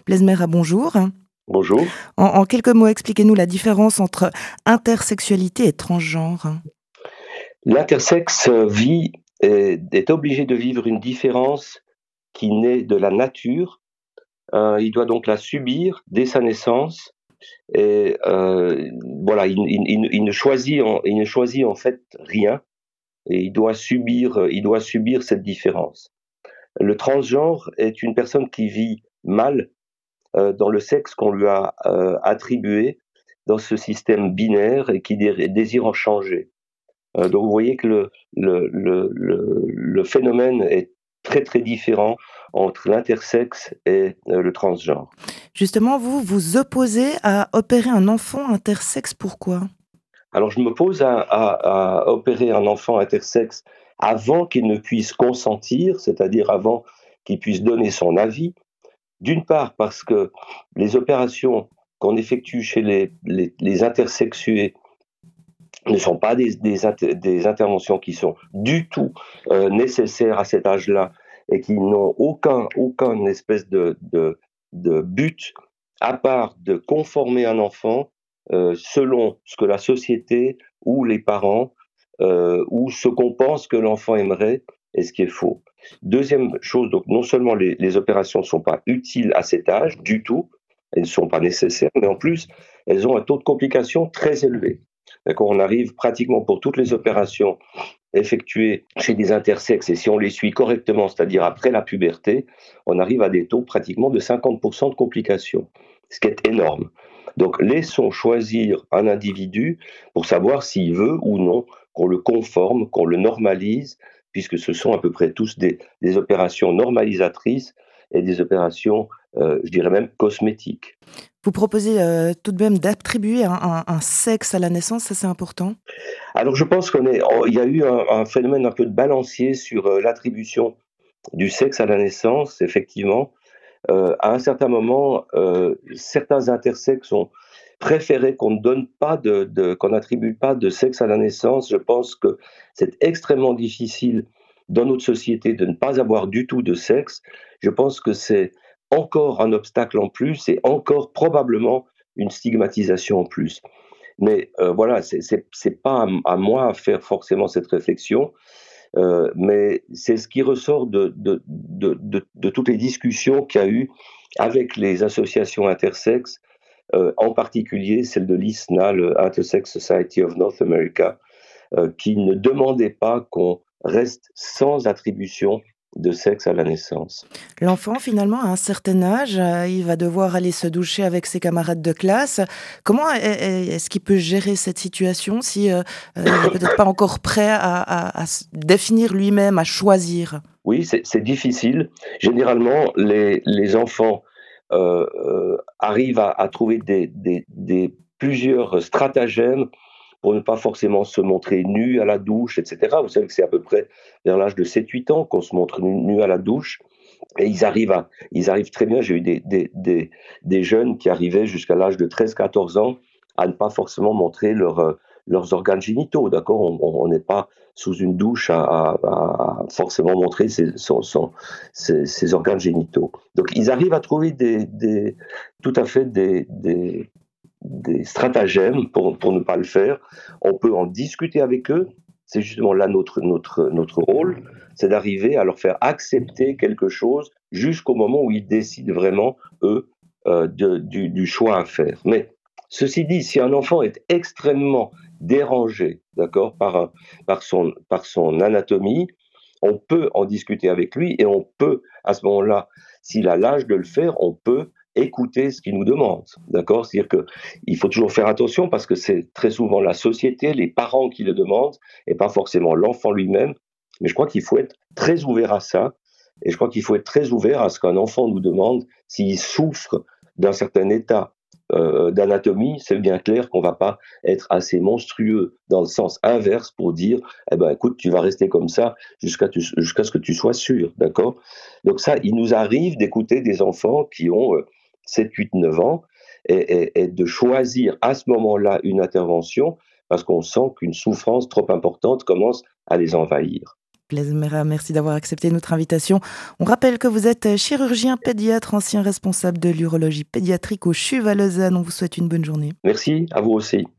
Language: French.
Blaise Mera, bonjour. Bonjour. En quelques mots, expliquez-nous la différence entre intersexualité et transgenre. L'intersexe est obligé de vivre une différence qui naît de la nature. Il doit donc la subir dès sa naissance et voilà, il ne choisit en fait rien et il doit subir cette différence. Le transgenre est une personne qui vit mal, dans le sexe qu'on lui a, attribué dans ce système binaire et qui désire en changer. Donc vous voyez que le phénomène est très, très différent entre l'intersexe et le transgenre. Justement, vous vous opposez à opérer un enfant intersexe, pourquoi? Alors je m'oppose à opérer un enfant intersexe avant qu'il ne puisse consentir, c'est-à-dire avant qu'il puisse donner son avis. D'une part parce que les opérations qu'on effectue chez les intersexués ne sont pas des interventions qui sont du tout nécessaires à cet âge-là et qui n'ont aucun espèce de but à part de conformer un enfant selon ce que la société ou les parents ou ce qu'on pense que l'enfant aimerait et ce qui est faux. Deuxième chose, donc non seulement les opérations ne sont pas utiles à cet âge du tout, elles ne sont pas nécessaires, mais en plus, elles ont un taux de complications très élevé. D'accord, on arrive pratiquement pour toutes les opérations effectuées chez des intersexes, et si on les suit correctement, c'est-à-dire après la puberté, on arrive à des taux pratiquement de 50% de complications, ce qui est énorme. Donc laissons choisir un individu pour savoir s'il veut ou non qu'on le conforme, qu'on le normalise, puisque ce sont à peu près tous des opérations normalisatrices et des opérations, je dirais même cosmétiques. Vous proposez tout de même d'attribuer un sexe à la naissance, ça c'est important? Alors je pense il y a eu un phénomène un peu de balancier sur l'attribution du sexe à la naissance, effectivement. À un certain moment, certains intersexes ont préféré qu'on ne donne pas qu'on n'attribue pas de sexe à la naissance. Je pense que c'est extrêmement difficile dans notre société de ne pas avoir du tout de sexe. Je pense que c'est encore un obstacle en plus et encore probablement une stigmatisation en plus. Mais voilà, c'est pas à moi à faire forcément cette réflexion, mais c'est ce qui ressort de toutes les discussions qu'il y a eu avec les associations intersexes, en particulier celle de l'ISNA, le Intersex Society of North America, qui ne demandait pas qu'on reste sans attribution de sexe à la naissance. L'enfant, finalement, à un certain âge, il va devoir aller se doucher avec ses camarades de classe. Comment est-ce qu'il peut gérer cette situation si, il n'est peut-être pas encore prêt à se définir lui-même, à choisir? Oui, c'est difficile. Généralement, les enfants arrivent à trouver plusieurs stratagèmes pour ne pas forcément se montrer nus à la douche, et cetera. Vous savez que c'est à peu près vers l'âge de 7-8 ans qu'on se montre nu à la douche et ils arrivent très bien. J'ai eu des jeunes qui arrivaient jusqu'à l'âge de 13-14 ans à ne pas forcément montrer leurs organes génitaux, d'accord? On n'est pas sous une douche à forcément montrer ses organes génitaux. Donc ils arrivent à trouver tout à fait des stratagèmes pour ne pas le faire. On peut en discuter avec eux. C'est justement là notre rôle, c'est d'arriver à leur faire accepter quelque chose jusqu'au moment où ils décident vraiment, eux, du choix à faire. Mais ceci dit, si un enfant est extrêmement dérangé, d'accord, par son anatomie, on peut en discuter avec lui et on peut, à ce moment-là, s'il a l'âge de le faire, on peut écouter ce qu'il nous demande, d'accord? C'est-à-dire qu'il faut toujours faire attention parce que c'est très souvent la société, les parents qui le demandent et pas forcément l'enfant lui-même. Mais je crois qu'il faut être très ouvert à ça et je crois qu'il faut être très ouvert à ce qu'un enfant nous demande s'il souffre d'un certain état d'anatomie. C'est bien clair qu'on va pas être assez monstrueux dans le sens inverse pour dire, eh ben, écoute, tu vas rester comme ça jusqu'à ce que tu sois sûr, d'accord? Donc ça, il nous arrive d'écouter des enfants qui ont 7, 8, 9 ans et de choisir à ce moment-là une intervention parce qu'on sent qu'une souffrance trop importante commence à les envahir. Blaise Mera, merci d'avoir accepté notre invitation. On rappelle que vous êtes chirurgien pédiatre, ancien responsable de l'urologie pédiatrique au CHUV à Lausanne. On vous souhaite une bonne journée. Merci, à vous aussi.